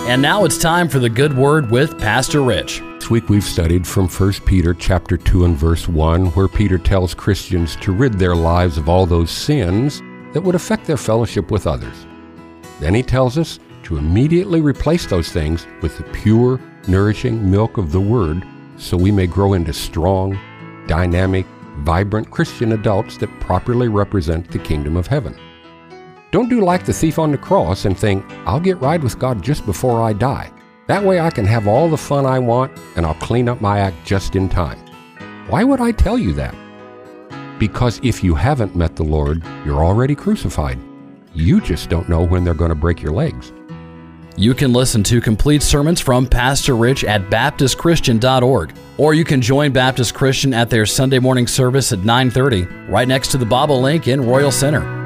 And now it's time for the Good Word with Pastor Rich. This week we've studied from 1 Peter chapter 2 and verse 1, where Peter tells Christians to rid their lives of all those sins that would affect their fellowship with others. Then he tells us to immediately replace those things with the pure, nourishing milk of the Word so we may grow into strong, dynamic, vibrant Christian adults that properly represent the kingdom of heaven. Don't do like the thief on the cross and think, I'll get right with God just before I die. That way I can have all the fun I want and I'll clean up my act just in time. Why would I tell you that? Because if you haven't met the Lord, you're already crucified. You just don't know when they're going to break your legs. You can listen to complete sermons from Pastor Rich at BaptistChristian.org, or you can join Baptist Christian at their Sunday morning service at 9:30, right next to the Bobolink in Royal Center.